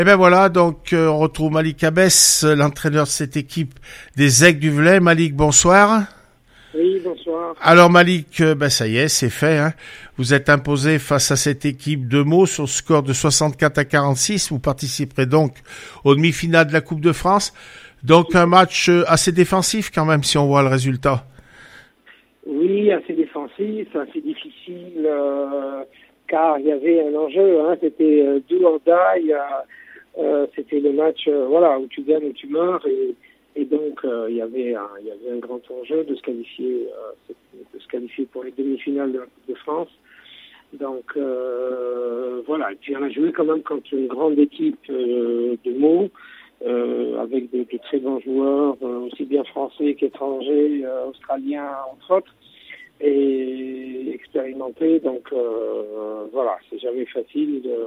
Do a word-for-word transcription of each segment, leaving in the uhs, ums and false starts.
Et ben voilà, donc euh, on retrouve Malik Abès, l'entraîneur de cette équipe des Aigles du Velay. Malik, bonsoir. Oui, bonsoir. Alors Malik, euh, ben ça y est, c'est fait. Hein. Vous êtes imposé face à cette équipe de Meaux sur le score de soixante-quatre à quarante-six. Vous participerez donc aux demi-finales de la Coupe de France. Donc un match assez défensif quand même si on voit le résultat. Oui, assez défensif, assez difficile, euh, car il y avait un enjeu. Hein, c'était euh, do or die. Euh, c'était le match, euh, voilà, où tu gagnes ou tu meurs, et, et donc euh, il y avait, un, il y avait un grand enjeu de se qualifier, euh, de se qualifier pour les demi-finales de la Coupe de France. Donc euh, voilà. Et puis on a joué quand même contre une grande équipe euh, de Meaux. Euh, avec de, de très bons joueurs, euh, aussi bien français qu'étrangers, euh, australiens entre autres, et expérimentés. Donc euh, voilà, c'est jamais facile de,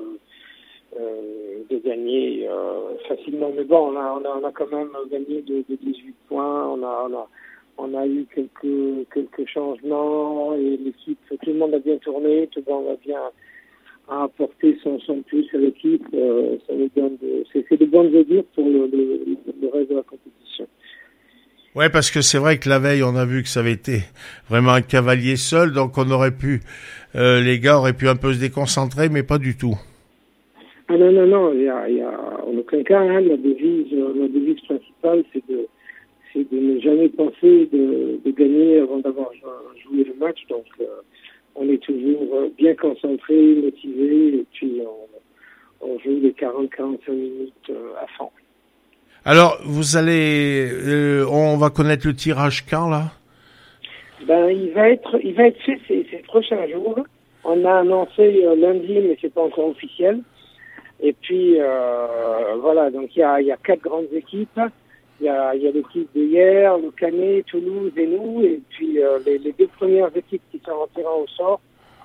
euh, de gagner euh, facilement. Mais bon, on a, on a, on a quand même gagné de, de dix-huit points. On a, on a, on a eu quelques, quelques changements et l'équipe, tout le monde a bien tourné, tout le monde a bien à apporter son, son plus à l'équipe, euh, ça nous donne de, c'est, c'est de bonnes augures pour le, le, le reste de la compétition. Ouais, parce que c'est vrai que la veille, on a vu que ça avait été vraiment un cavalier seul, donc on aurait pu, euh, les gars auraient pu un peu se déconcentrer, mais pas du tout. Ah non, non, non, il y a, il y a, en aucun cas, hein, la devise, la devise principale, c'est de, c'est de ne jamais penser de, de gagner avant d'avoir joué le match, donc, euh, on est toujours bien concentré, motivé, et puis on, on joue les quarante à quarante-cinq minutes à fond. Alors, vous allez, euh, on va connaître le tirage quand, là? Ben, il va être, il va être fait ces, ces prochains jours. On a annoncé euh, lundi, mais c'est pas encore officiel. Et puis, euh, voilà, donc il y a, il y a quatre grandes équipes. Il y a, il y a l'équipe de hier, le Canet, Toulouse et nous, et puis euh, les, les deux premières équipes qui sont tirées au sort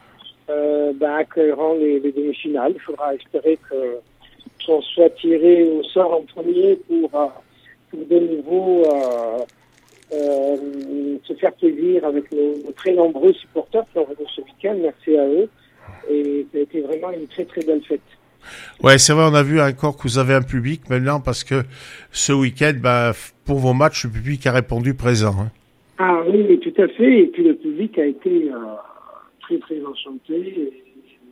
euh, ben, accueilleront les, les demi-finales. Il faudra espérer que qu'on soit tiré au sort en premier pour, euh, pour de nouveau euh, euh, se faire plaisir avec nos, nos très nombreux supporters qui ont venu ce week-end. Merci à eux. Et ça a été vraiment une très très belle fête. Ouais, c'est vrai, on a vu encore que vous avez un public maintenant parce que ce week-end, bah, pour vos matchs, le public a répondu présent. Hein. Ah oui, oui, tout à fait. Et puis le public a été euh, très très enchanté. Et,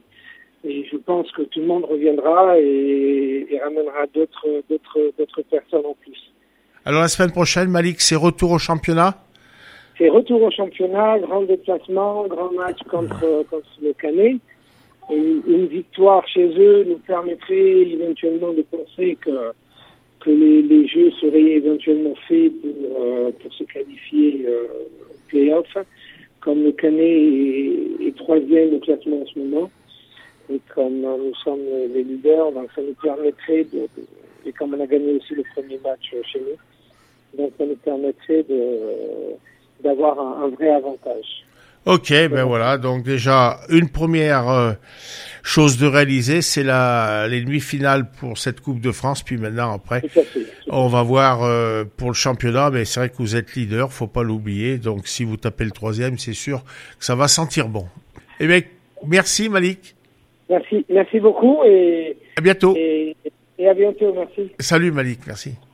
et je pense que tout le monde reviendra et, et ramènera d'autres d'autres d'autres personnes en plus. Alors la semaine prochaine, Malik, c'est retour au championnat? C'est retour au championnat, grand déplacement, grand match contre contre le Canet. Une, une victoire chez eux nous permettrait éventuellement de penser que que les, les jeux seraient éventuellement faits pour euh, pour se qualifier euh, au play-off. Comme le Canet est, est troisième au classement en ce moment, et comme euh, nous sommes les leaders, donc ça nous permettrait de, de et comme on a gagné aussi le premier match chez nous, donc ça nous permettrait de d'avoir un, un vrai avantage. Ok, ben voilà, donc déjà une première euh, chose de réaliser, c'est la les demi-finales pour cette Coupe de France, puis maintenant après, tout à fait, tout on va voir euh, pour le championnat, mais c'est vrai que vous êtes leader, faut pas l'oublier, donc si vous tapez le troisième, c'est sûr que ça va sentir bon. Eh bien, merci Malik. Merci, merci beaucoup et à bientôt. Et, et à bientôt, merci. Salut Malik, merci.